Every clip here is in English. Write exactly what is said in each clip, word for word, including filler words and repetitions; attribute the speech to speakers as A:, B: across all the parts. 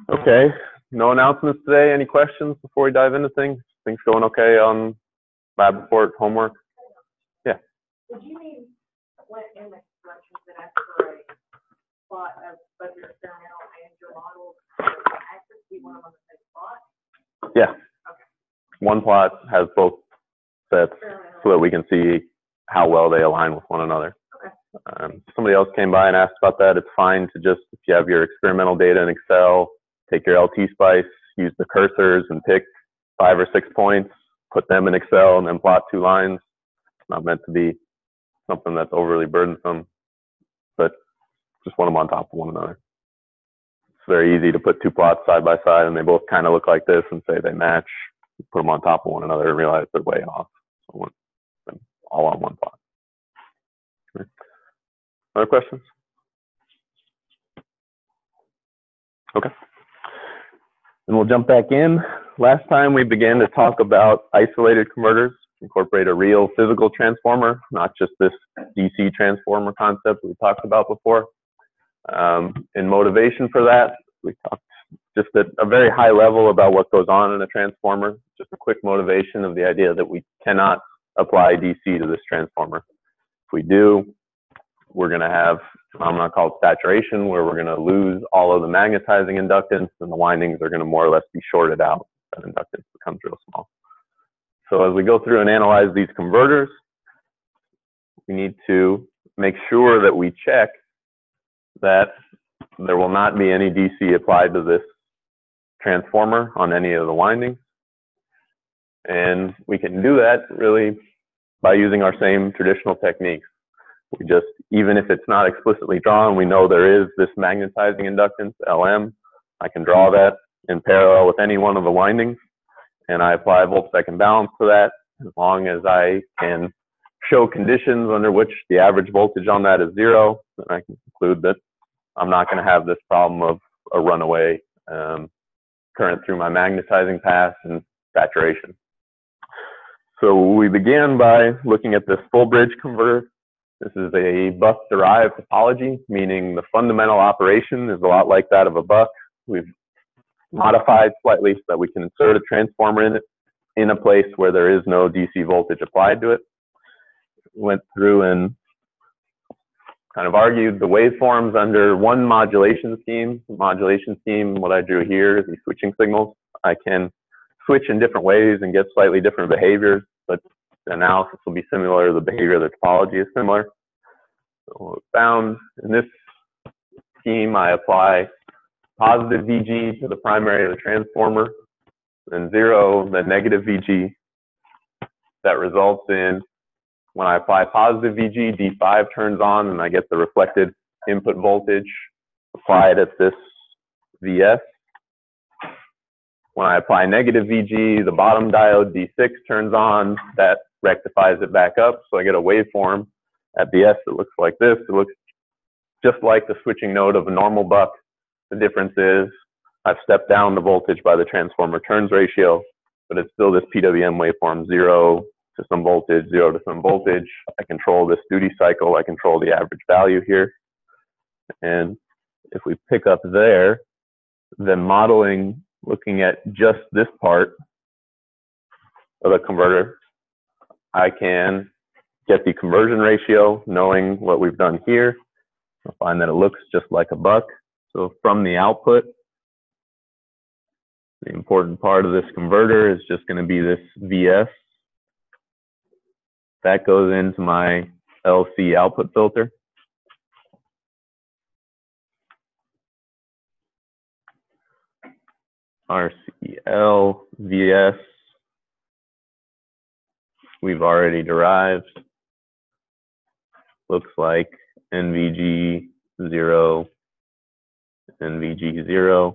A: Okay, no announcements today. Any questions before we dive into things? Things going okay on lab report, homework? Yeah.
B: Would you need, when in the instructions that ask for a plot of both your experimental and your model, access, do you want them on the same spot?
A: Yeah.
B: Okay.
A: One plot has both sets so that we can see how well they align with one another.
B: Okay.
A: Um, somebody else came by and asked about that. It's fine to just, if you have your experimental data in Excel, take your L T spice, use the cursors and pick five or six points, put them in Excel, and then plot two lines. It's not meant to be something that's overly burdensome, but just want them on top of one another. It's very easy to put two plots side by side and they both kind of look like this and say they match. You put them on top of one another and realize they're way off. So one, all on one plot. Okay. Other questions? Okay. And we'll jump back in. Last time we began to talk about isolated converters, incorporate a real physical transformer, not just this D C transformer concept we talked about before. Um, in motivation for that, we talked just at a very high level about what goes on in a transformer, just a quick motivation of the idea that we cannot apply D C to this transformer. If we do, we're going to have a phenomenon called saturation, where we're going to lose all of the magnetizing inductance, and the windings are going to more or less be shorted out. That inductance becomes real small. So as we go through and analyze these converters, we need to make sure that we check that there will not be any D C applied to this transformer on any of the windings. And we can do that really by using our same traditional techniques. We just, even if it's not explicitly drawn, we know there is this magnetizing inductance, L M. I can draw that in parallel with any one of the windings, and I apply volt-second balance to that. As long as I can show conditions under which the average voltage on that is zero, then I can conclude that I'm not going to have this problem of a runaway um, current through my magnetizing path and saturation. So we began by looking at this full bridge converter. This is a buck-derived topology, meaning the fundamental operation is a lot like that of a buck. We've modified slightly so that we can insert a transformer in it in a place where there is no D C voltage applied to it. Went through and kind of argued the waveforms under one modulation scheme. The modulation scheme, what I drew here is these switching signals. I can switch in different ways and get slightly different behaviors, but the analysis will be similar. The behavior of the topology is similar. So we found in this scheme, I apply positive V G to the primary of the transformer, and zero, the negative V G. That results in, when I apply positive V G, D five turns on and I get the reflected input voltage applied at this V S. When I apply negative V G, the bottom diode D six turns on, that rectifies it back up, so I get a waveform at V S that looks like this. It looks just like the switching node of a normal buck. The difference is I've stepped down the voltage by the transformer turns ratio, but it's still this P W M waveform, zero to some voltage, zero to some voltage. I control this duty cycle. I control the average value here. And if we pick up there, then modeling, looking at just this part of the converter, I can get the conversion ratio, knowing what we've done here. I'll find that it looks just like a buck. So from the output, the important part of this converter is just going to be this V S. That goes into my L C output filter. R C L, V S, we've already derived. Looks like N V G zero, N V G zero.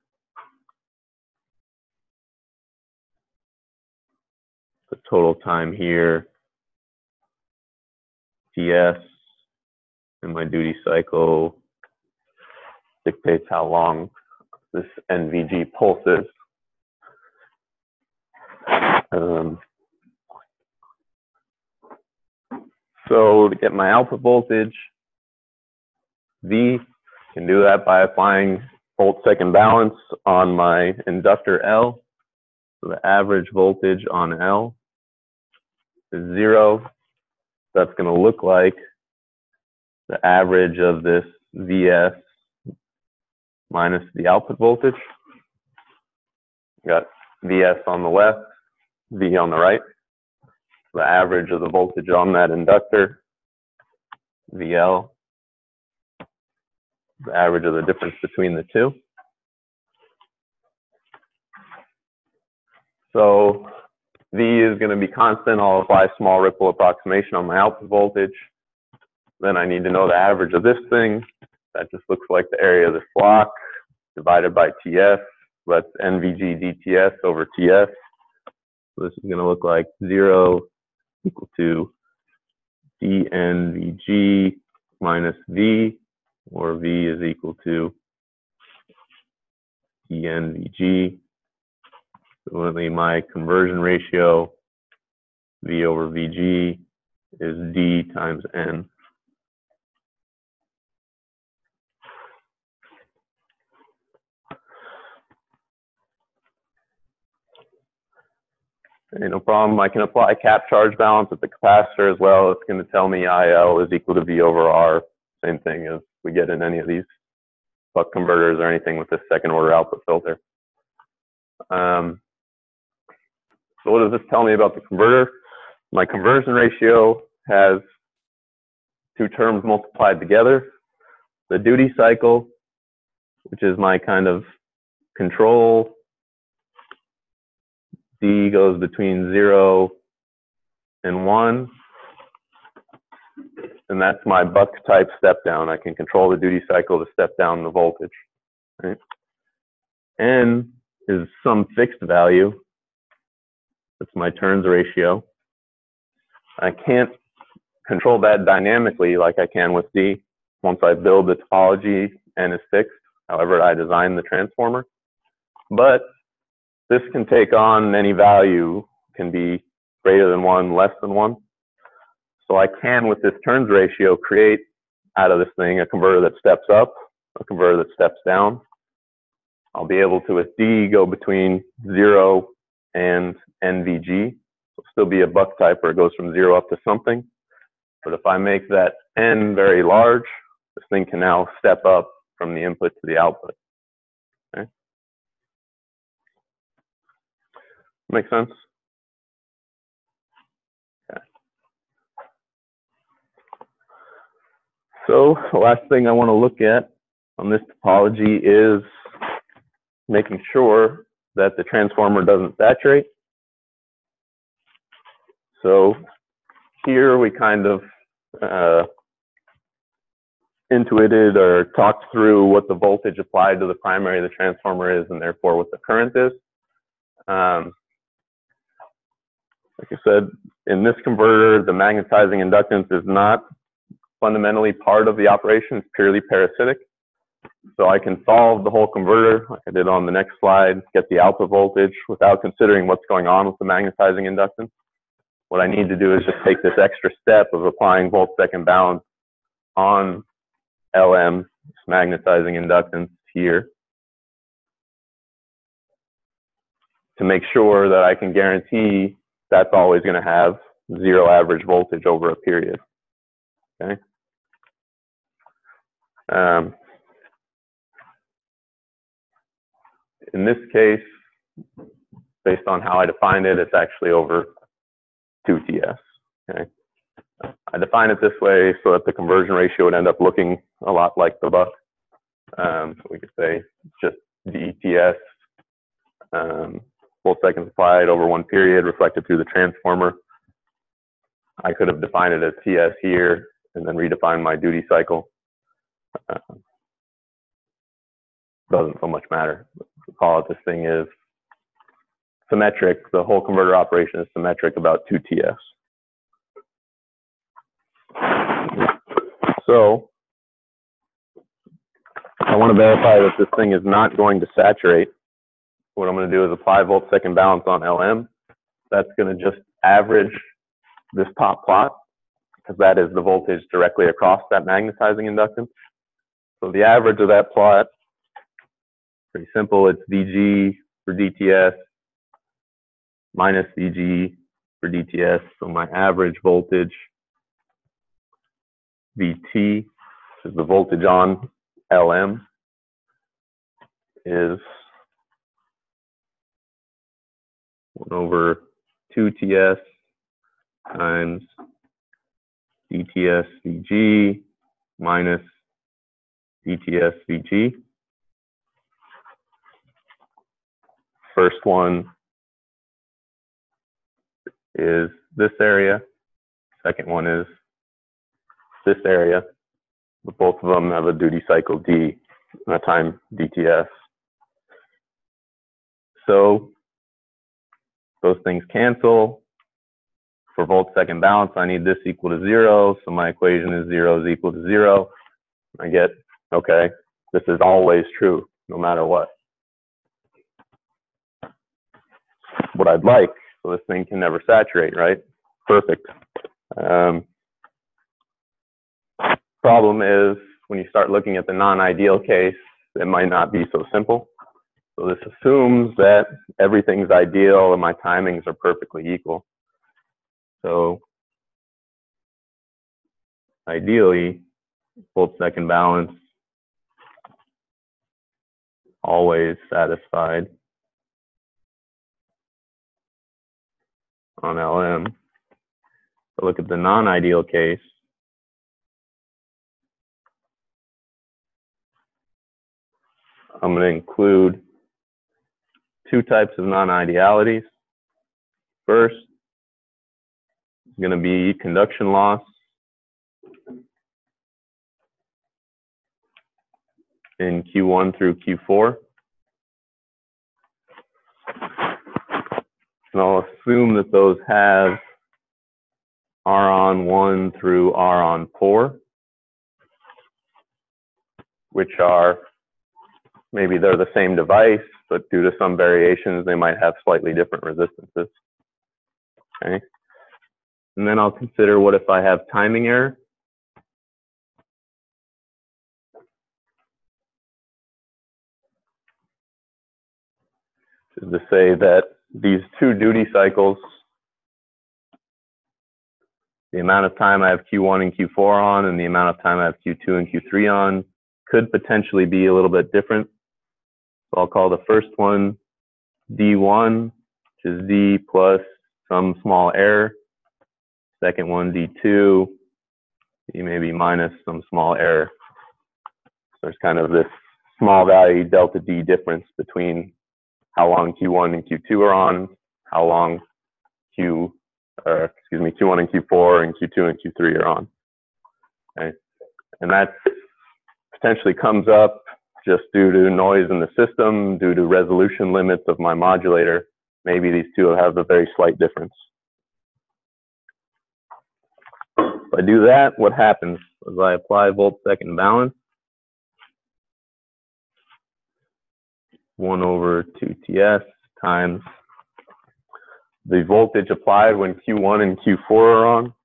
A: The total time here, T S, and my duty cycle dictates how long this N V G pulses. Um, so to get my output voltage, V, can do that by applying volt second balance on my inductor L. So the average voltage on L is zero. That's going to look like the average of this V S minus the output voltage. Got V S on the left, V on the right. The average of the voltage on that inductor, V L. The average of the difference between the two. So V is going to be constant. I'll apply small ripple approximation on my output voltage. Then I need to know the average of this thing. That just looks like the area of this block divided by T S. That's N V G D T S over T S. So this is going to look like zero equal to D N V G minus V, or V is equal to D N V G. Similarly, my conversion ratio, V over V G, is D times N. Okay, no problem. I can apply cap charge balance at the capacitor as well. It's going to tell me I L is equal to V over R. Same thing as we get in any of these buck converters or anything with this second order output filter. Um, so what does this tell me about the converter? My conversion ratio has two terms multiplied together. The duty cycle, which is my kind of control, D goes between zero and one. And that's my buck type step down. I can control the duty cycle to step down the voltage. Right? N is some fixed value. That's my turns ratio. I can't control that dynamically like I can with D. Once I build the topology, N is fixed, however I design the transformer. But this can take on any value, can be greater than one, less than one. So I can, with this turns ratio, create out of this thing a converter that steps up, a converter that steps down. I'll be able to, with D, go between zero and N V G. It'll still be a buck type where it goes from zero up to something. But if I make that N very large, this thing can now step up from the input to the output. Okay? Make sense? Okay. So the last thing I want to look at on this topology is making sure that the transformer doesn't saturate. So here we kind of uh, intuited or talked through what the voltage applied to the primary of the transformer is, and therefore what the current is. Um, like I said, in this converter, the magnetizing inductance is not fundamentally part of the operation. It's purely parasitic. So I can solve the whole converter, like I did on the next slide, get the output voltage without considering what's going on with the magnetizing inductance. What I need to do is just take this extra step of applying volt second balance on L M, magnetizing inductance here, to make sure that I can guarantee that's always going to have zero average voltage over a period. Okay. Um, in this case, based on how I defined it, it's actually over two T S. Okay. I define it this way so that the conversion ratio would end up looking a lot like the buck. Um, so we could say just D T S, um, volt seconds applied over one period reflected through the transformer. I could have defined it as T S here and then redefine my duty cycle. Uh, doesn't so much matter. Call it this thing is symmetric. The whole converter operation is symmetric about two T S. So I want to verify that this thing is not going to saturate. What I'm going to do is apply volt second balance on L M. That's going to just average this top plot, because that is the voltage directly across that magnetizing inductance. So the average of that plot Pretty simple. It's V G for D T S minus V G for D T S. So my average voltage, V T, is the voltage on L M, is one over two T S times D T S V G minus D T S V G. First one is this area. Second one is this area. But both of them have a duty cycle D and a time D T S. So those things cancel. For volt second balance, I need this equal to zero. So my equation is zero is equal to zero. I get, okay, this is always true, no matter what. What I'd like, so this thing can never saturate, right? Perfect. Um, problem is, when you start looking at the non-ideal case, it might not be so simple. So this assumes that everything's ideal and my timings are perfectly equal. So ideally, volt second balance always satisfied on L M. So look at the non-ideal case. I'm going to include two types of non-idealities. First is going to be conduction loss in Q one through Q four. And I'll assume that those have R on one through R on four, which are, maybe they're the same device, but due to some variations, they might have slightly different resistances. Okay. And then I'll consider, what if I have timing error? Which is to say that these two duty cycles, the amount of time I have Q one and Q four on and the amount of time I have Q two and Q three on, could potentially be a little bit different. So I'll call the first one D one, which is D plus some small error. Second one D two, D maybe minus some small error. So there's kind of this small value delta D difference between how long Q one and Q two are on, how long Q, uh, excuse me, Q one and Q four and Q two and Q three are on. Okay. And that potentially comes up just due to noise in the system, due to resolution limits of my modulator. Maybe these two have a very slight difference. If I do that, what happens? As I apply volt second balance, one over two T S times the voltage applied when Q one and Q four are on.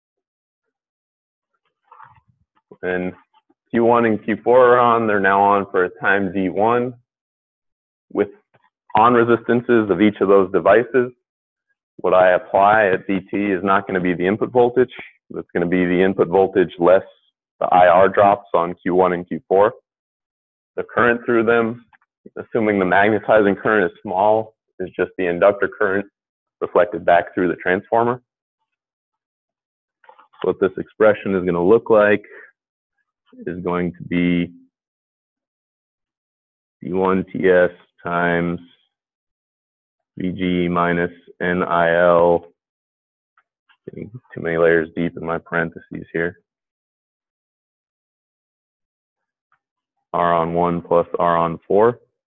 A: And Q one and Q four are on, they're now on for a time D one with on resistances of each of those devices. What I apply at V T is not going to be the input voltage. It's going to be the input voltage less the I R drops on Q one and Q four. The current through them, assuming the magnetizing current is small, is just the inductor current reflected back through the transformer. So what this expression is going to look like is going to be D one T S times V G minus N I L, getting too many layers deep in my parentheses here, R on one plus R on four.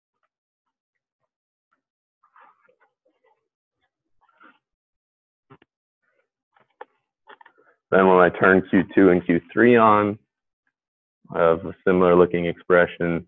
A: Then when I turn Q two and Q three on, I have a similar looking expression.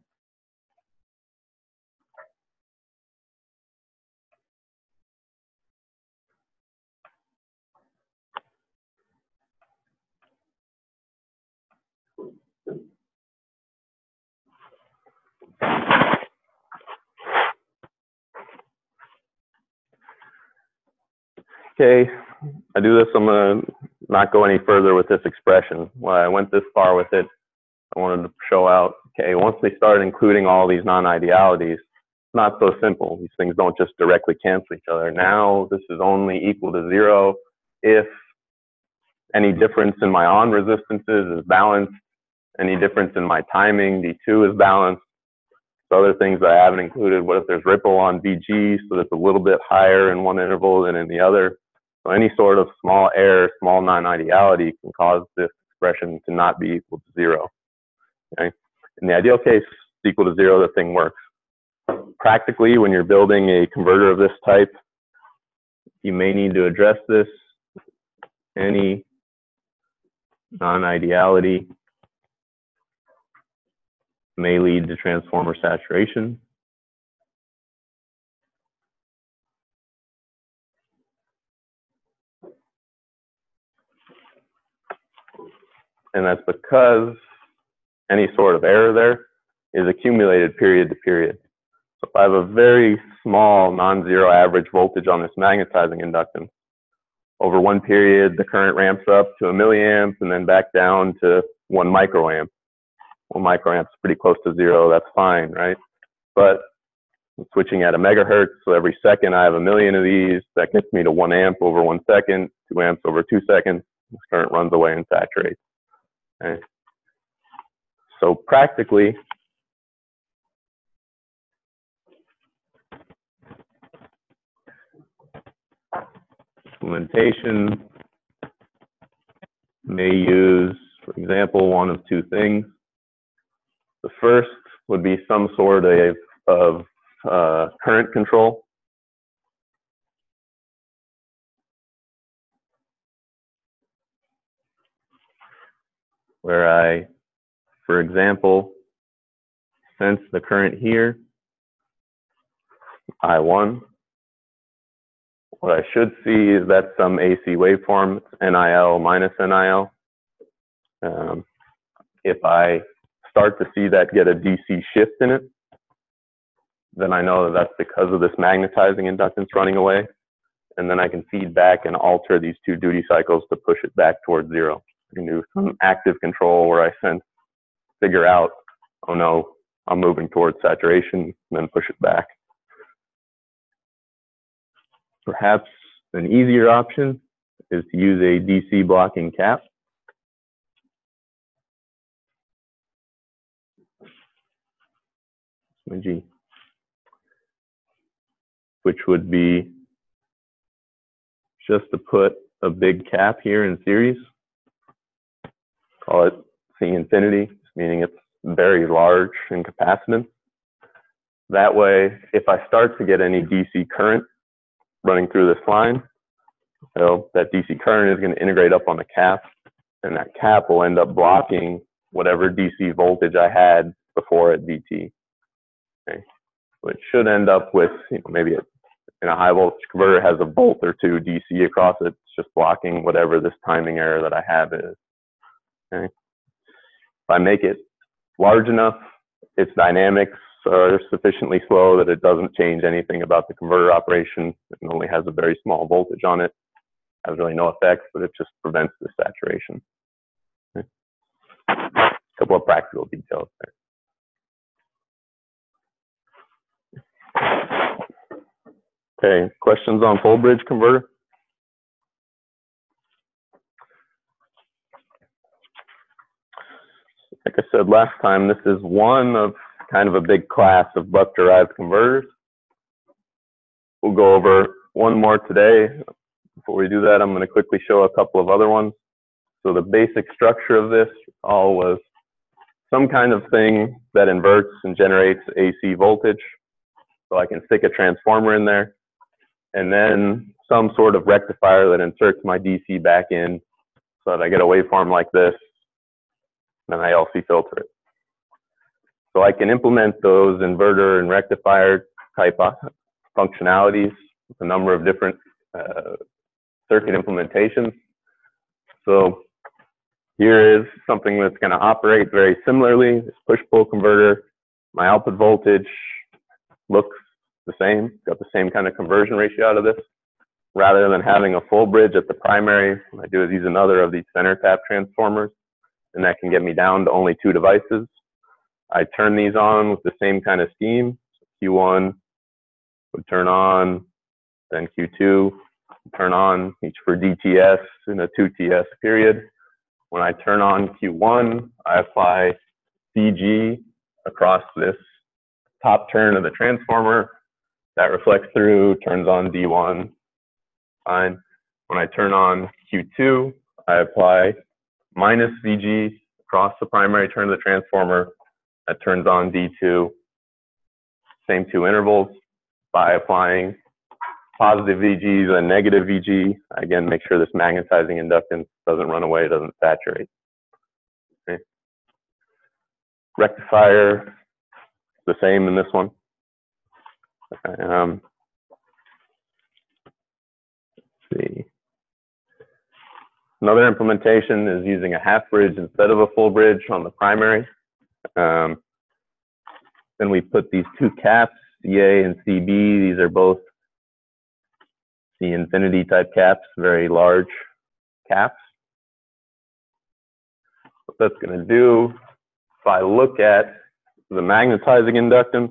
A: Okay, I do this, I'm gonna not go any further with this expression. When I went this far with it, I wanted to show out, okay, once they start including all these non-idealities, it's not so simple. These things don't just directly cancel each other. Now this is only equal to zero if any difference in my on resistances is balanced, any difference in my timing, D two is balanced. So other things that I haven't included, what if there's ripple on V G, so that's a little bit higher in one interval than in the other. So any sort of small error, small non-ideality can cause this expression to not be equal to zero. Okay? In the ideal case, it's equal to zero, the thing works. Practically, when you're building a converter of this type, you may need to address this. Any non-ideality may lead to transformer saturation. And that's because any sort of error there is accumulated period to period. So if I have a very small non-zero average voltage on this magnetizing inductance, over one period, the current ramps up to a milliamp and then back down to one microamp. One microamp is pretty close to zero, that's fine, right? But I'm switching at a megahertz, so every second I have a million of these. That gets me to one amp over one second, two amps over two seconds. This current runs away and saturates. Okay. So practically, implementation may use, for example, one of two things. The first would be some sort of, of uh, current control. Where I, for example, sense the current here, I one. What I should see is that some A C waveform, N I L minus N I L. Um, if I start to see that get a D C shift in it, then I know that that's because of this magnetizing inductance running away. And then I can feed back and alter these two duty cycles to push it back towards zero. I can do some active control where I sense, figure out, oh no, I'm moving towards saturation, and then push it back. Perhaps an easier option is to use a D C blocking cap. G, which would be just to put a big cap here in series. Call it C infinity, meaning it's very large in capacitance. That way, if I start to get any D C current running through this line, so that D C current is going to integrate up on the cap, and that cap will end up blocking whatever D C voltage I had before at V T. Okay. So it should end up with, you know, maybe a, in a high voltage converter has a volt or two D C across it. It's just blocking whatever this timing error that I have is. Okay. If I make it large enough, its dynamics are sufficiently slow that it doesn't change anything about the converter operation. It only has a very small voltage on it. Has really no effect, but it just prevents the saturation. Okay. A couple of practical details there. Okay, questions on full bridge converter? Like I said last time, this is one of kind of a big class of buck-derived converters. We'll go over one more today. Before we do that, I'm going to quickly show a couple of other ones. So the basic structure of this all was some kind of thing that inverts and generates A C voltage. So I can stick a transformer in there, and then some sort of rectifier that inserts my D C back in so that I get a waveform like this, and I L C filter it. So I can implement those inverter and rectifier type functionalities with a number of different uh, circuit implementations. So here is something that's going to operate very similarly. This push-pull converter, my output voltage looks the same, got the same kind of conversion ratio out of this. rather than having a full bridge at the primary, what I do is use another of these center tap transformers, and that can get me down to only two devices. I turn these on with the same kind of scheme. Q one would turn on, then Q two would turn on, each for D T S in a two T S period. When I turn on Q one, I apply V G across this top turn of the transformer. That reflects through, turns on D one, fine. When I turn on Q two, I apply minus V G across the primary turn of the transformer. That turns on D two, same two intervals. By applying positive V Gs and negative V G, again, make sure this magnetizing inductance doesn't run away, doesn't saturate. Okay. Rectifier, the same in this one. Okay, um, let's see. Another implementation is using a half bridge instead of a full bridge on the primary. Um, then we put these two caps, C A and C B. These are both the infinity type caps, very large caps. What that's going to do, if I look at the magnetizing inductance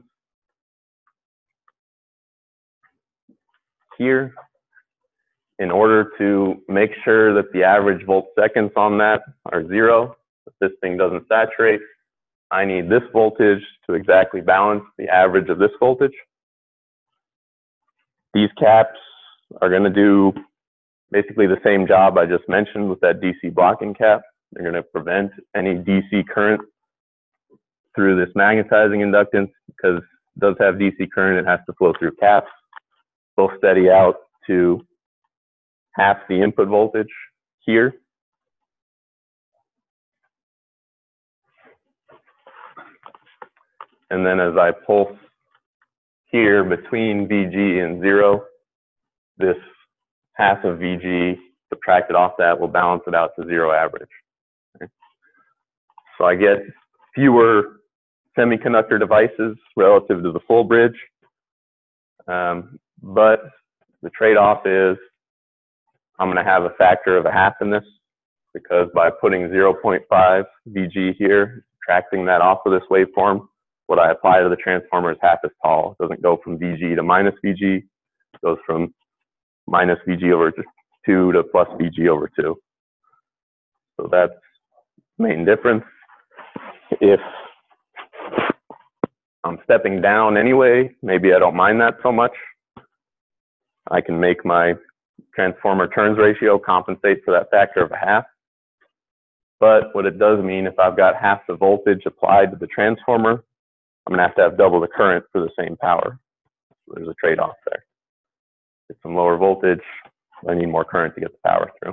A: here, in order to make sure that the average volt seconds on that are zero, that this thing doesn't saturate, I need this voltage to exactly balance the average of this voltage. These caps are going to do basically the same job I just mentioned with that D C blocking cap. They're going to prevent any D C current through this magnetizing inductance, because it does have D C current, it has to flow through caps. They'll steady out to half the input voltage here. And then as I pulse here between V G and zero, this half of V G subtracted off that will balance it out to zero average. Okay. So I get fewer semiconductor devices relative to the full bridge. Um, but the trade-off is I'm going to have a factor of a half in this, because by putting zero point five V G here, subtracting that off of this waveform, what I apply to the transformer is half as tall. It doesn't go from V G to minus V G. It goes from minus V G over two to plus V G over two. So that's the main difference. If I'm stepping down anyway, maybe I don't mind that so much. I can make my transformer turns ratio compensate for that factor of a half. But what it does mean, if I've got half the voltage applied to the transformer, I'm going to have to have double the current for the same power. So there's a trade-off there. Get some lower voltage, I need more current to get the power through.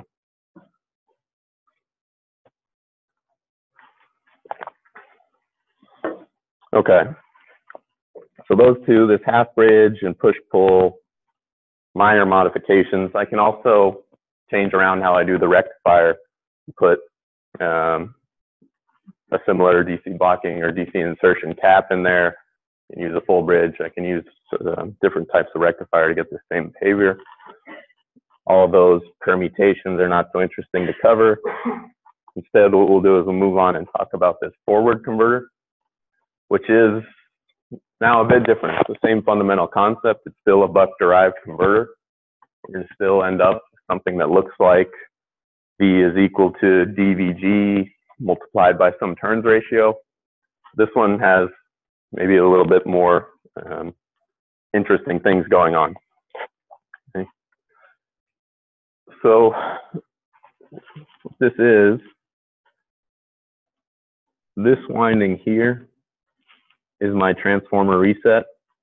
A: Okay. So those two, this half bridge and push-pull, minor modifications. I can also change around how I do the rectifier, put um, a similar D C blocking or D C insertion cap in there, and use a full bridge. I can use uh, different types of rectifier to get the same behavior. All of those permutations are not so interesting to cover. Instead, what we'll do is we'll move on and talk about this forward converter, which is now a bit different. It's the same fundamental concept. It's still a buck-derived converter. We're going to still end up with something that looks like V is equal to D V G multiplied by some turns ratio. This one has maybe a little bit more um, interesting things going on. Okay. So what this is, this winding here is my transformer reset.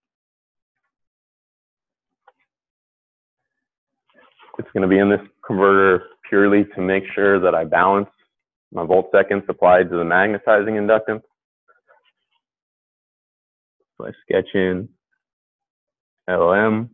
A: It's going to be in this converter purely to make sure that I balance my volt seconds applied to the magnetizing inductance. So I sketch in L M.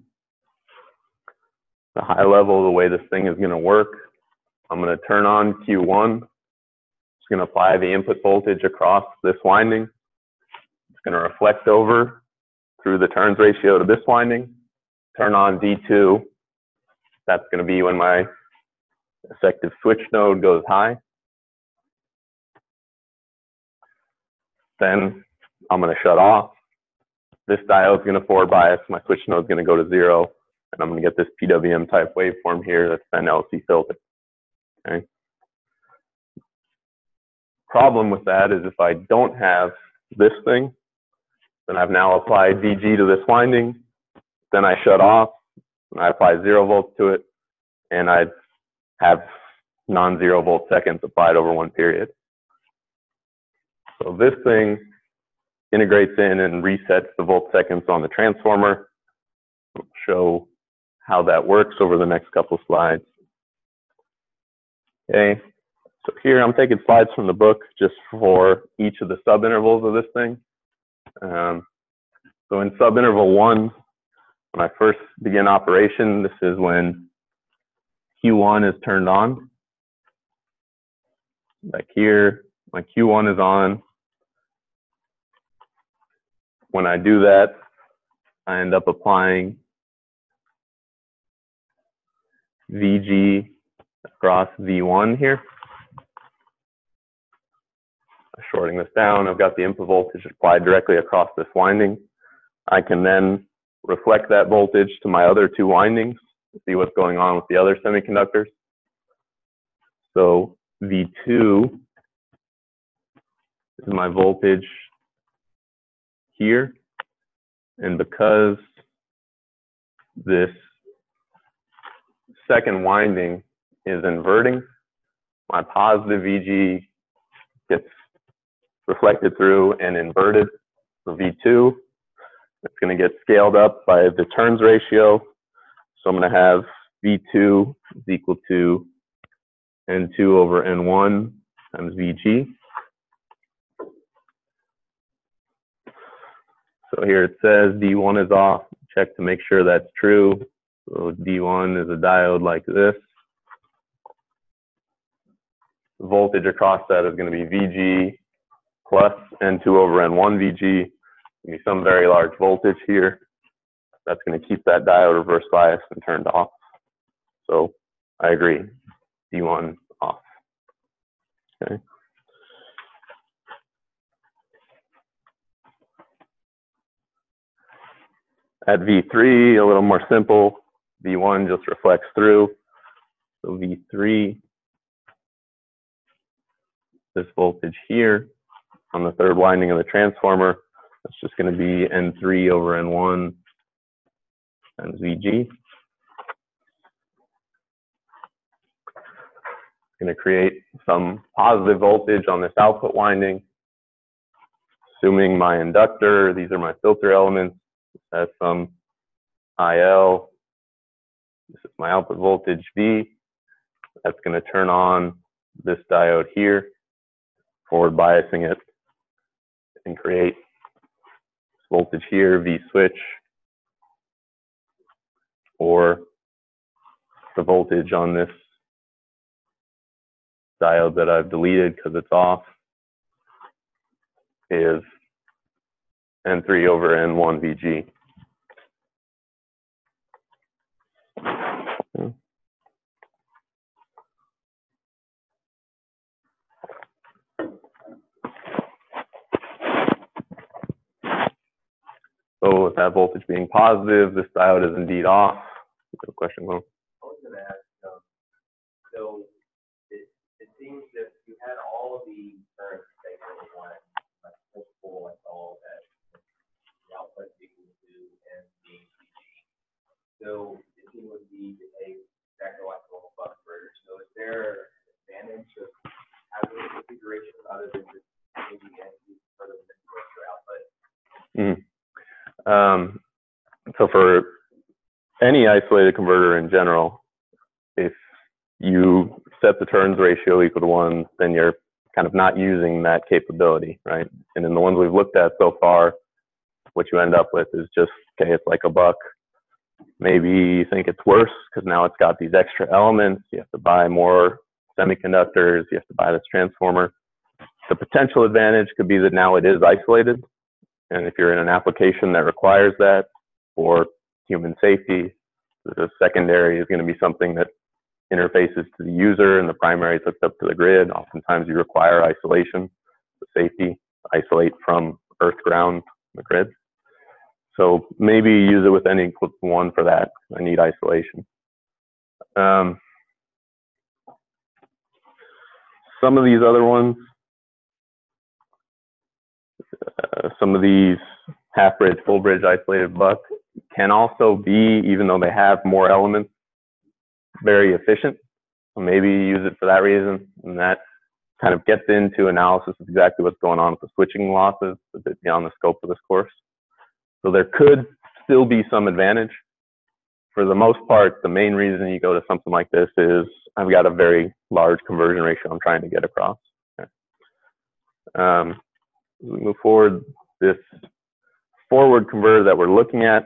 A: The high level, the way this thing is going to work, I'm going to turn on Q one. It's going to apply the input voltage across this winding. It's going to reflect over through the turns ratio to this winding, turn on D two, That's going to be when my effective switch node goes high. Then I'm going to shut off. This diode is going to forward bias. My switch node is going to go to zero. And I'm going to get this P W M type waveform here that's then L C filtered. Okay. Problem with that is if I don't have this thing, then I've now applied V G to this winding. Then I shut off, and I apply zero volts to it, and I have non-zero volt seconds applied over one period. So this thing integrates in and resets the volt seconds on the transformer. I'll show how that works over the next couple of slides. Okay, so here I'm taking slides from the book just for each of the subintervals of this thing. Um, so in subinterval one, when I first begin operation, this is when Q one is turned on. Back here, my Q one is on. When I do that, I end up applying V G across V one here. Shorting this down, I've got the input voltage applied directly across this winding. I can then reflect that voltage to my other two windings to see what's going on with the other semiconductors. So V two is my voltage here, and because this second winding is inverting, my positive V G gets reflected through and inverted. So V two, it's going to get scaled up by the turns ratio. So I'm going to have V two is equal to N two over N one times V G. So here it says D one is off. Check to make sure that's true. So D one is a diode like this. The voltage across that is going to be V G plus N two over N one V G. Give me some very large voltage here. That's going to keep that diode reverse biased and turned off. So I agree, D one off. Okay. At V three, a little more simple. V one just reflects through. So V three, this voltage here on the third winding of the transformer, that's just going to be N three over N one times V G. It's going to create some positive voltage on this output winding. Assuming my inductor, these are my filter elements, has some I L. This is my output voltage V. That's going to turn on this diode here, forward biasing it, and create voltage here, V switch, or the voltage on this diode that I've deleted because it's off is N three over N one V G. So with that voltage being positive, this diode is indeed off. Good question, Will.
C: I was going to ask, um, so it, it seems that you had all of the current that you wanted, like multiple and all that, the output equal to and the V G. So it seemed would be a exactly like normal buck converter. So is there an advantage of having a configuration other than just changing it for the output?
A: Mm-hmm. Um, so for any isolated converter in general, if you set the turns ratio equal to one, then you're kind of not using that capability, right? And in the ones we've looked at so far, what you end up with is just, okay, it's like a buck. Maybe you think it's worse because now it's got these extra elements. You have to buy more semiconductors. You have to buy this transformer. The potential advantage could be that now it is isolated. And if you're in an application that requires that for human safety, The secondary is going to be something that interfaces to the user, and the primary is hooked up to the grid. Oftentimes you require isolation for safety, isolate from earth ground, the grid. So maybe use it with n equals one for that. I need isolation. Um, some of these other ones, uh, some of these half bridge, full bridge isolated buck can also be, even though they have more elements, very efficient. So maybe use it for that reason, and that kind of gets into analysis of exactly what's going on with the switching losses, a bit beyond the scope of this course. So there could still be some advantage. For the most part, the main reason you go to something like this is I've got a very large conversion ratio I'm trying to get across. Okay. Um, as we move forward, this forward converter that we're looking at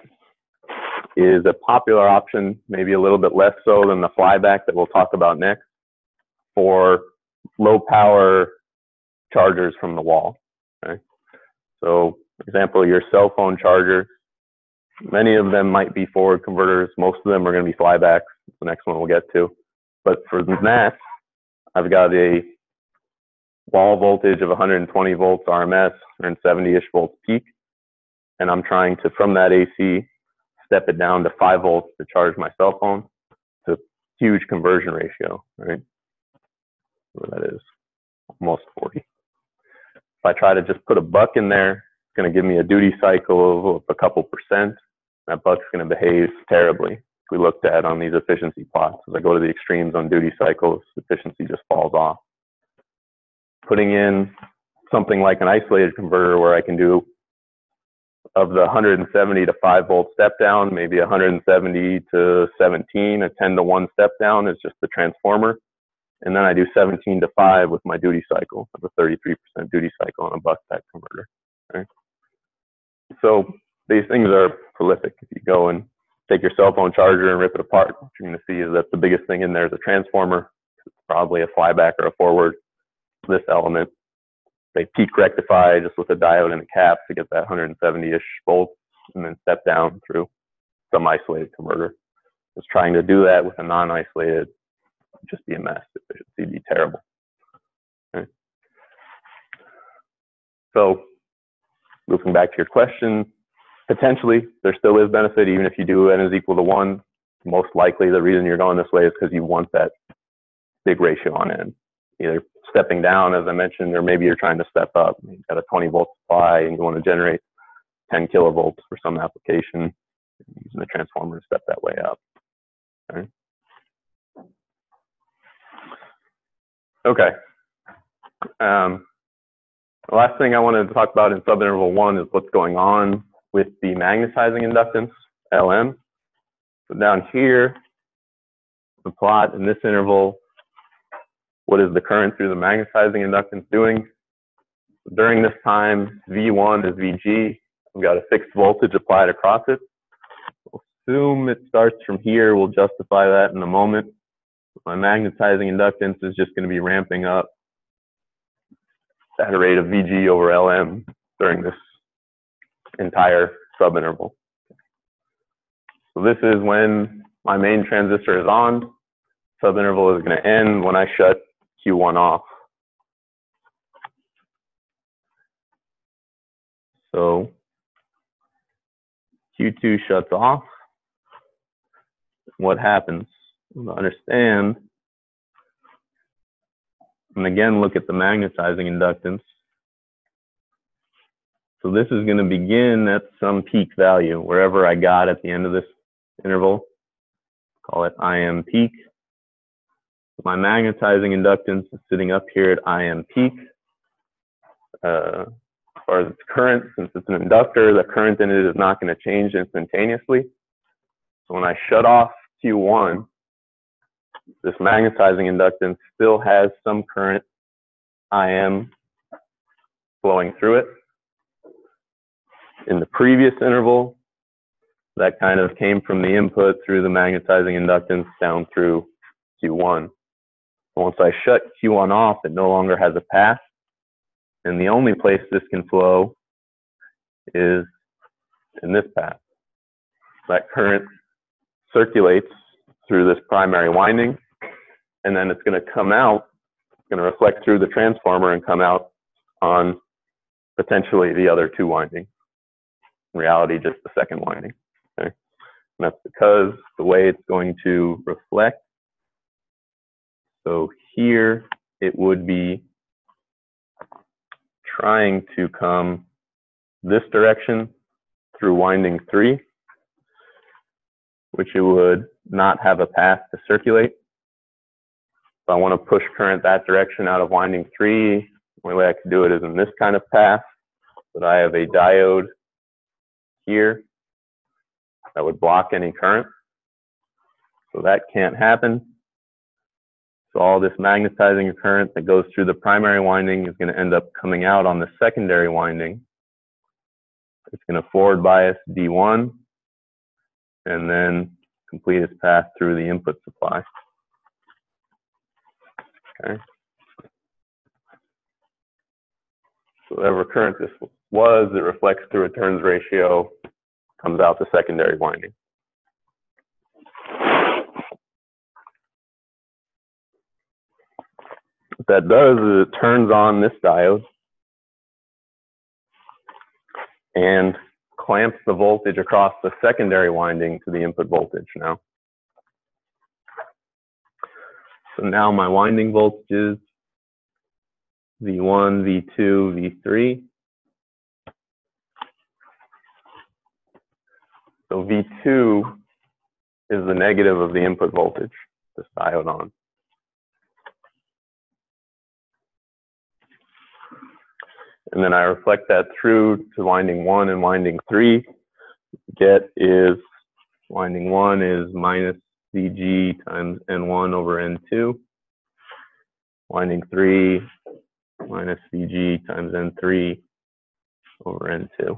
A: is a popular option, maybe a little bit less so than the flyback that we'll talk about next, for low power chargers from the wall. Okay. So, for example, your cell phone charger, many of them might be forward converters. Most of them are going to be flybacks. The next one we'll get to. But for that, I've got a wall voltage of one hundred twenty volts R M S, one hundred seventy-ish volts peak, and I'm trying to, from that A C, step it down to five volts to charge my cell phone. It's a huge conversion ratio, right? Where that is, almost forty. If I try to just put a buck in there, it's going to give me a duty cycle of a couple percent. That buck's going to behave terribly. We looked at on these efficiency plots. As I go to the extremes on duty cycles, efficiency just falls off. Putting in something like an isolated converter where I can do of the one hundred seventy to five volt step down, maybe one hundred seventy to seventeen, a ten to one step down is just the transformer. And then I do seventeen to five with my duty cycle, of a thirty-three percent duty cycle on a buck type converter. Okay? So these things are prolific. If you go and take your cell phone charger and rip it apart, what you're going to see is that the biggest thing in there is a transformer. It's probably a flyback or a forward. This element, they peak rectify just with a diode and a cap to get that one hundred seventy-ish volts, and then step down through some isolated converter. Just trying to do that with a non-isolated would just be a mess. Efficiency would be terrible. Okay. So, moving back to your question, potentially there still is benefit even if you do n is equal to one. Most likely the reason you're going this way is because you want that big ratio on n. Either stepping down, as I mentioned, or maybe you're trying to step up. You've got a twenty volt supply and you want to generate ten kilovolts for some application, using the transformer to step that way up. Okay. Okay. Um, the last thing I wanted to talk about in subinterval one is what's going on with the magnetizing inductance, L M. So down here, the plot in this interval, what is the current through the magnetizing inductance doing? During this time, V one is V G. I've got a fixed voltage applied across it. We'll assume it starts from here. We'll justify that in a moment. My magnetizing inductance is just going to be ramping up at a rate of V G over L M during this entire subinterval. So this is when my main transistor is on. Subinterval is going to end when I shut Q one off. So Q two shuts off. What happens? To understand, and again, look at the magnetizing inductance. So this is going to begin at some peak value, wherever I got at the end of this interval. Call it I M peak. My magnetizing inductance is sitting up here at I M peak. Uh, as far as its current, since it's an inductor, the current in it is not going to change instantaneously. So when I shut off Q one, this magnetizing inductance still has some current I M flowing through it. In the previous interval, that kind of came from the input through the magnetizing inductance down through Q one. Once I shut Q one off, it no longer has a path, and the only place this can flow is in this path. That current circulates through this primary winding, and then it's going to come out, it's going to reflect through the transformer and come out on potentially the other two windings. In reality, just the second winding. Okay? And that's because the way it's going to reflect, so here it would be trying to come this direction through winding three, which it would not have a path to circulate. If I want to push current that direction out of winding three, the only way I can do it is in this kind of path, but I have a diode here that would block any current. So that can't happen. So all this magnetizing current that goes through the primary winding is going to end up coming out on the secondary winding. It's going to forward bias D one and then complete its path through the input supply. Okay. So whatever current this was, it reflects through a turns ratio, comes out the secondary winding. What that does is it turns on this diode and clamps the voltage across the secondary winding to the input voltage now. So now my winding voltages, V one, V two, V three. So V two is the negative of the input voltage, this diode on. And then I reflect that through to winding one and winding three. Get is winding one is minus V G times N one over N two. Winding three minus V G times N three over N two.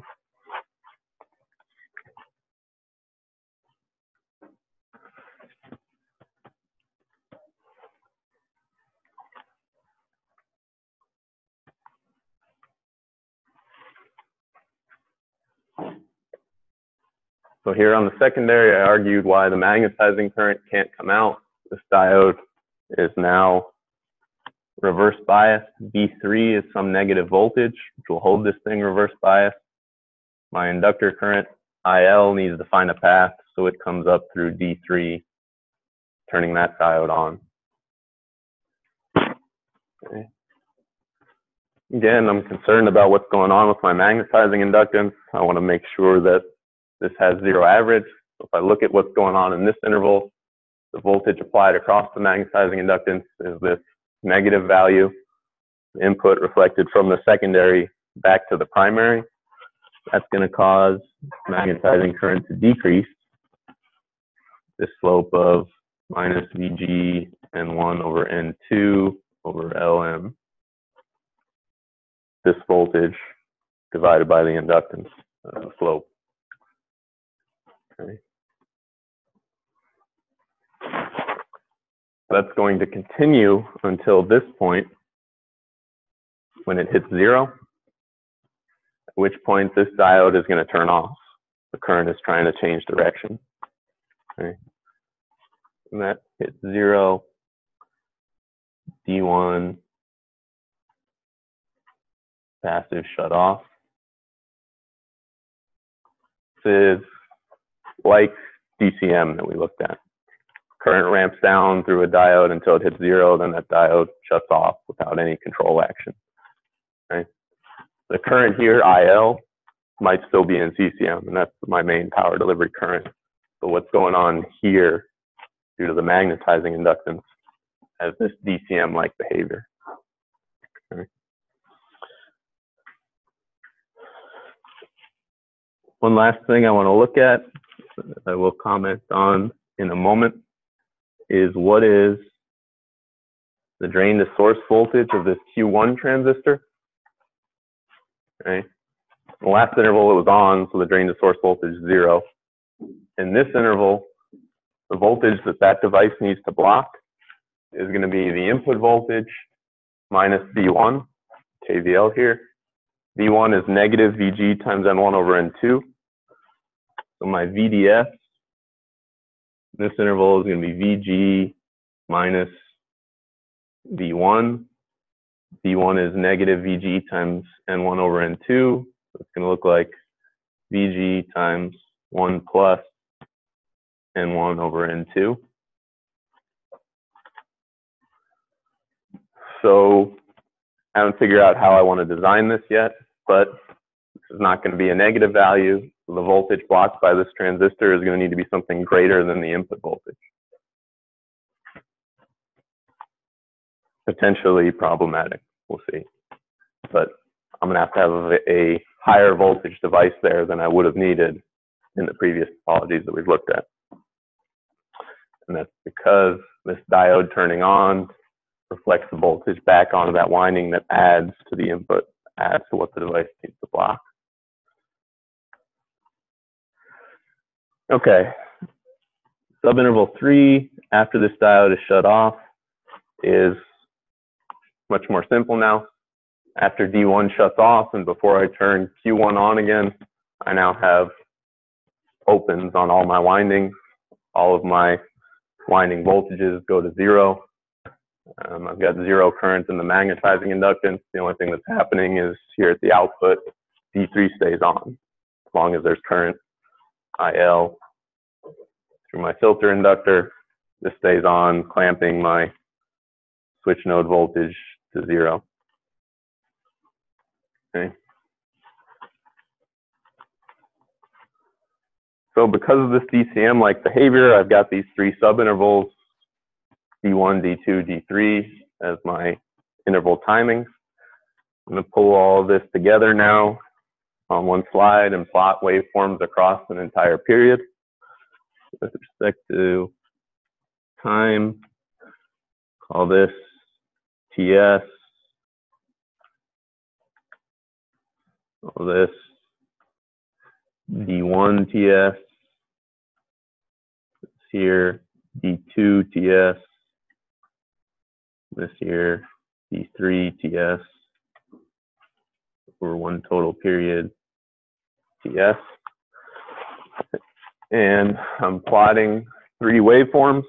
A: So here on the secondary, I argued why the magnetizing current can't come out. This diode is now reverse biased. V three is some negative voltage, which will hold this thing reverse biased. My inductor current, I L, needs to find a path, so it comes up through D three, turning that diode on. Okay. Again, I'm concerned about what's going on with my magnetizing inductance. I want to make sure that this has zero average. So if I look at what's going on in this interval, the voltage applied across the magnetizing inductance is this negative value. The input reflected from the secondary back to the primary. That's going to cause magnetizing current to decrease. This slope of minus V G N one over N two over L M. This voltage divided by the inductance, uh, the slope. Okay. That's going to continue until this point when it hits zero, at which point this diode is going to turn off. The current is trying to change direction. Okay. And that hits zero, D one, passive shut off. This is like D C M that we looked at. Current ramps down through a diode until it hits zero, then that diode shuts off without any control action. Okay. The current here, I L, might still be in C C M, and that's my main power delivery current. So what's going on here due to the magnetizing inductance has this D C M-like behavior. Okay. One last thing I want to look at, I will comment on in a moment, is what is the drain to source voltage of this Q one transistor. Okay. The last interval it was on, so the drain to source voltage is zero. In this interval, the voltage that that device needs to block is going to be the input voltage minus V one, K V L here. V one is negative V G times N one over N two. So my V D S This interval is going to be V G minus V one. V one is negative V G times N one over N two. So it's going to look like V G times one plus N one over N two. So I haven't figured out how I want to design this yet, but this is not going to be a negative value. The voltage blocked by this transistor is going to need to be something greater than the input voltage. Potentially problematic, we'll see. But I'm going to have to have a, a higher voltage device there than I would have needed in the previous topologies that we've looked at. And that's because this diode turning on reflects the voltage back onto that winding that adds to the input, adds to what the device needs to block. Okay, subinterval three, after this diode is shut off, is much more simple now. After D one shuts off and before I turn Q one on again, I now have opens on all my windings. All of my winding voltages go to zero. Um, I've got zero current in the magnetizing inductance. The only thing that's happening is here at the output, D three stays on. As long as there's current I L through my filter inductor, this stays on, clamping my switch node voltage to zero. Okay. So because of this D C M-like behavior, I've got these three subintervals, D one, D two, D three, as my interval timings. I'm going to pull all of this together now on one slide and plot waveforms across an entire period. With respect to time, call this T S, call this D one T S, this here D two T S, this here D three T S, for one total period T S. And I'm plotting three waveforms.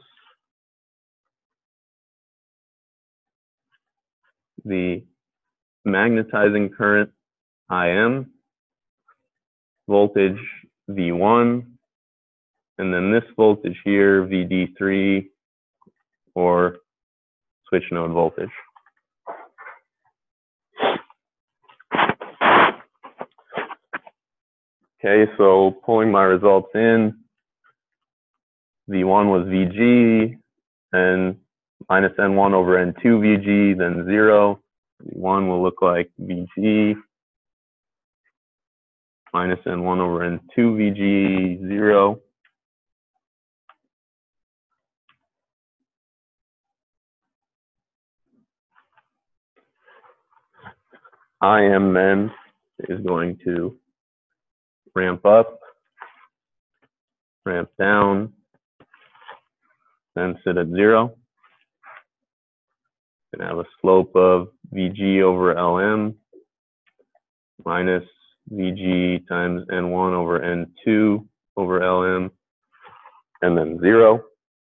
A: The magnetizing current I M, voltage V one, and then this voltage here, V D three, or switch node voltage. Okay, so pulling my results in, V one was V G, and minus N one over N two V G, then zero. V one will look like V G, minus N one over N two V G, zero. I M then is going to ramp up, ramp down, then sit at zero. Gonna have a slope of V G over L M minus V G times N one over N two over L M, and then zero.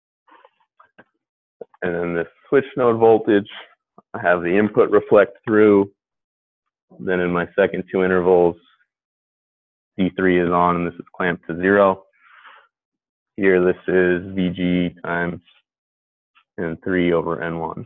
A: And then this switch node voltage, I have the input reflect through. Then in my second two intervals, D three is on and this is clamped to zero. Here this is V G times N three over N one.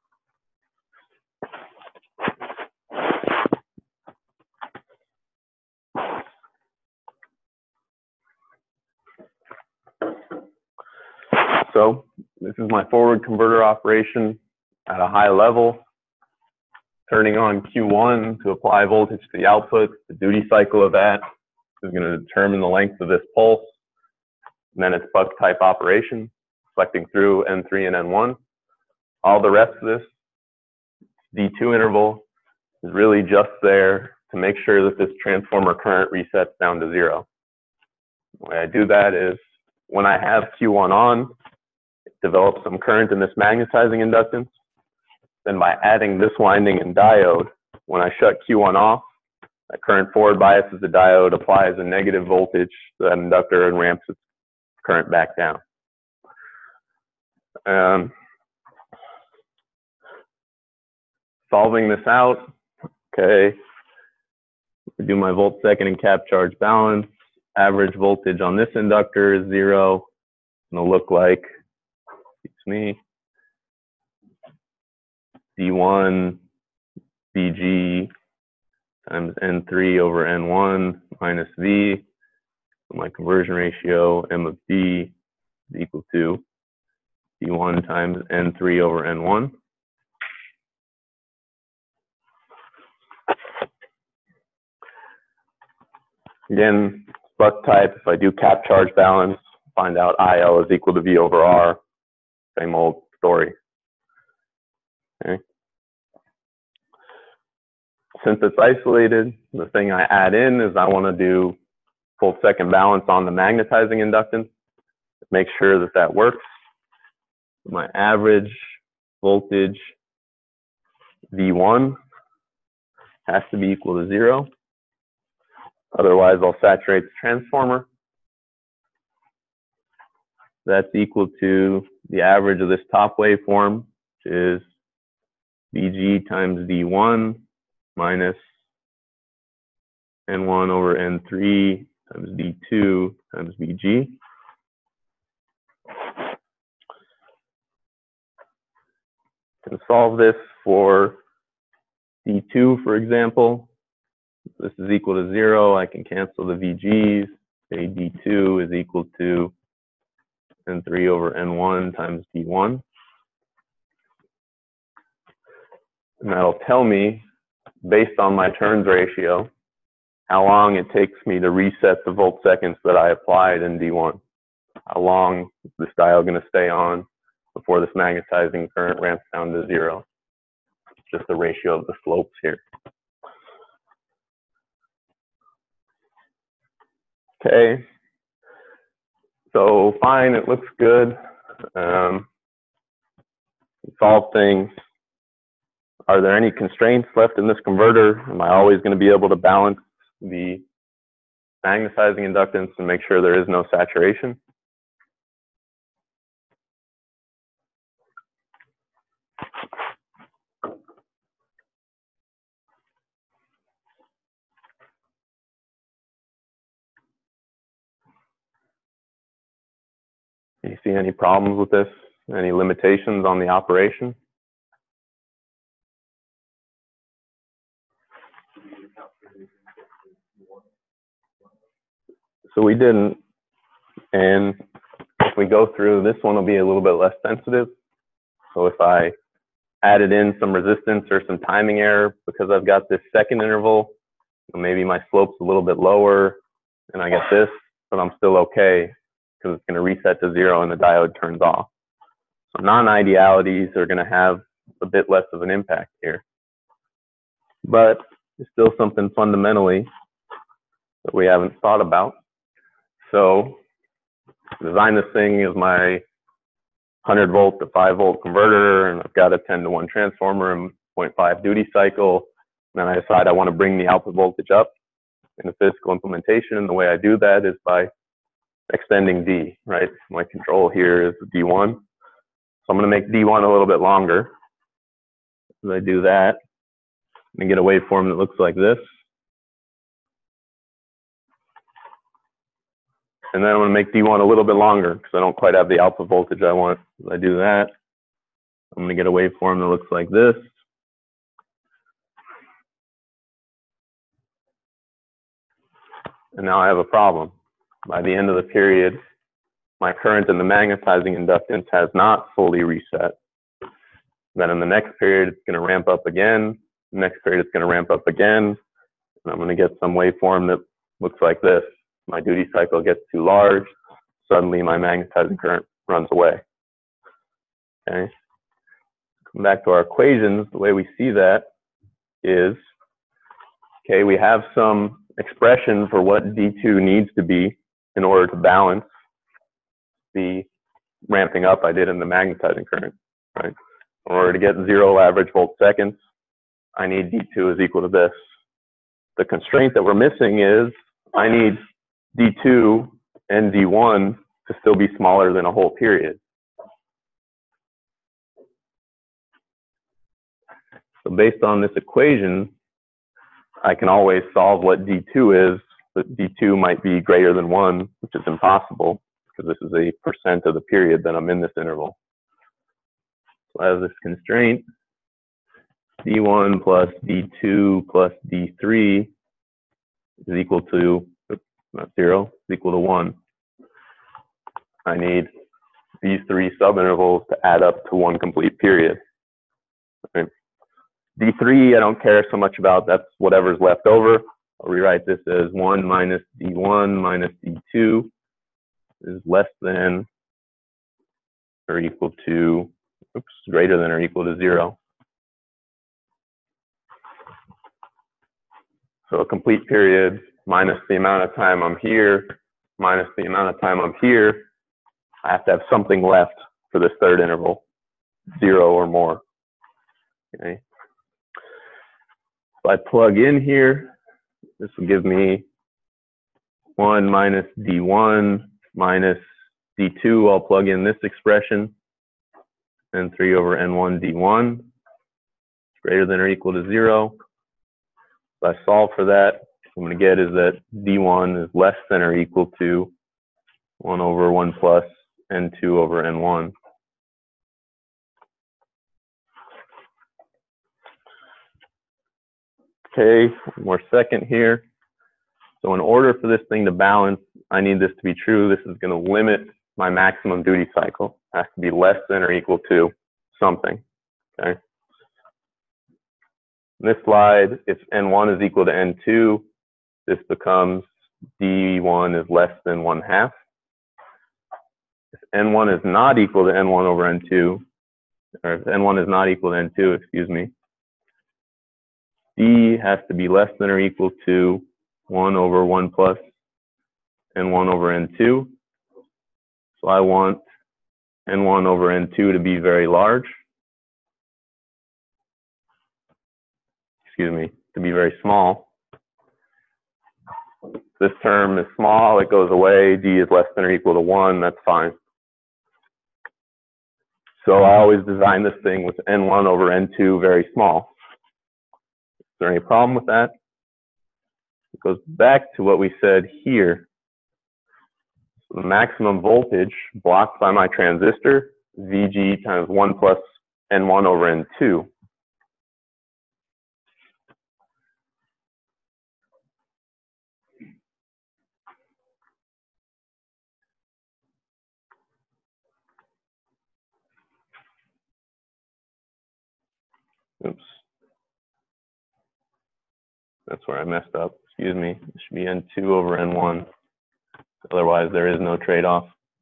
A: So this is my forward converter operation at a high level. Turning on Q one to apply voltage to the output. The duty cycle of that is going to determine the length of this pulse. And then it's buck type operation, reflecting through N three and N one. All the rest of this D two interval is really just there to make sure that this transformer current resets down to zero. The way I do that is when I have Q one on, it develops some current in this magnetizing inductance. Then by adding this winding and diode, when I shut Q one off, that current forward biases the diode, applies a negative voltage to that inductor and ramps its current back down. Um, solving this out, okay, do my volt second and cap charge balance. Average voltage on this inductor is zero. It's going to look like, it's me, D one V G times N three over N one minus V. So my conversion ratio, M of D, is equal to D one times N three over N one. Again, buck type, if I do cap charge balance, find out I L is equal to V over R. Same old story. Okay. Since it's isolated, the thing I add in is I want to do full second balance on the magnetizing inductance. Make sure that that works. My average voltage V one has to be equal to zero. Otherwise, I'll saturate the transformer. That's equal to the average of this top waveform, which is V G times D one minus N one over N three times D two times V G. Can solve this for D two, for example. This is equal to zero. I can cancel the V Gs. Say D two is equal to N three over N one times D one. And that'll tell me, based on my turns ratio, how long it takes me to reset the volt seconds that I applied in D one. How long is this dial going to stay on before this magnetizing current ramps down to zero? It's just the ratio of the slopes here. Okay, so fine, it looks good. Um, solve things. Are there any constraints left in this converter? Am I always going to be able to balance the magnetizing inductance and make sure there is no saturation? Do you see any problems with this? Any limitations on the operation? So we didn't, and if we go through, this one will be a little bit less sensitive. So if I added in some resistance or some timing error, because I've got this second interval, maybe my slope's a little bit lower and I get this, but I'm still okay because it's going to reset to zero and the diode turns off. So non-idealities are going to have a bit less of an impact here. But it's still something fundamentally that we haven't thought about. So design this thing as my one hundred volt to five volt converter, and I've got a ten to one transformer and zero point five duty cycle. And then I decide I want to bring the output voltage up in the physical implementation. And the way I do that is by extending D, right? My control here is D one. So I'm going to make D one a little bit longer. As I do that, and get a waveform that looks like this. And then I'm going to make D one a little bit longer because I don't quite have the output voltage I want. As I do that, I'm going to get a waveform that looks like this. And now I have a problem. By the end of the period, my current in the magnetizing inductance has not fully reset. Then in the next period, it's going to ramp up again. The next period, it's going to ramp up again. And I'm going to get some waveform that looks like this. My duty cycle gets too large. Suddenly, my magnetizing current runs away. Okay. Come back to our equations. The way we see that is, okay, we have some expression for what D two needs to be in order to balance the ramping up I did in the magnetizing current, right? In order to get zero average volt seconds, I need D two is equal to this. The constraint that we're missing is I need D two and D one to still be smaller than a whole period. So based on this equation, I can always solve what D two is, but D two might be greater than one, which is impossible because this is a percent of the period that I'm in this interval. So as this constraint, D one plus D two plus D three is equal to, oops, not zero, is equal to one. I need these three subintervals to add up to one complete period. Right. D three, I don't care so much about, that's whatever's left over. I'll rewrite this as one minus D one minus D two is less than or equal to, oops, greater than or equal to zero. So a complete period minus the amount of time I'm here, minus the amount of time I'm here, I have to have something left for this third interval, zero or more. Okay. If I plug in here, this will give me one minus D one minus D two. I'll plug in this expression, and three over N one D one. It's greater than or equal to zero. If I solve for that, what I'm going to get is that D one is less than or equal to one over one plus N two over N one. Okay, one more second here. So in order for this thing to balance, I need this to be true. This is going to limit my maximum duty cycle. It has to be less than or equal to something. Okay. In this slide, if N one is equal to N two, this becomes D one is less than one half. If N one is not equal to N one over N two, or if N one is not equal to N two, excuse me, D has to be less than or equal to one over one plus N one over N two. So I want N one over N two to be very large. Excuse me, to be very small. This term is small, it goes away. D is less than or equal to one, that's fine. So I always design this thing with N one over N two very small. Is there any problem with that? It goes back to what we said here. So the maximum voltage blocked by my transistor, V G times one plus N one over N two. Oops. That's where I messed up. Excuse me. It should be N two over N one. Otherwise, there is no trade-off.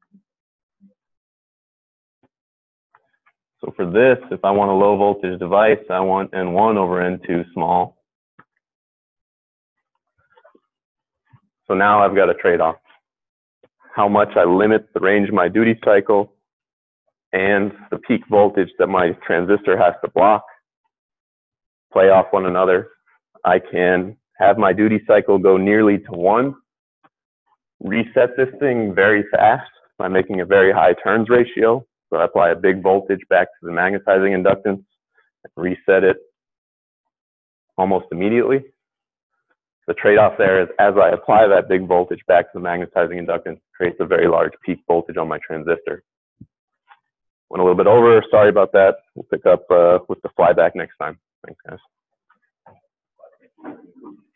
A: So for this, if I want a low voltage device, I want N one over N two small. So now I've got a trade-off. How much I limit the range of my duty cycle and the peak voltage that my transistor has to block play off one another. I can have my duty cycle go nearly to one, reset this thing very fast by making a very high turns ratio. So I apply a big voltage back to the magnetizing inductance and reset it almost immediately. The trade-off there is as I apply that big voltage back to the magnetizing inductance, it creates a very large peak voltage on my transistor. Went a little bit over, sorry about that. We'll pick up uh, with the flyback next time. Thanks, guys.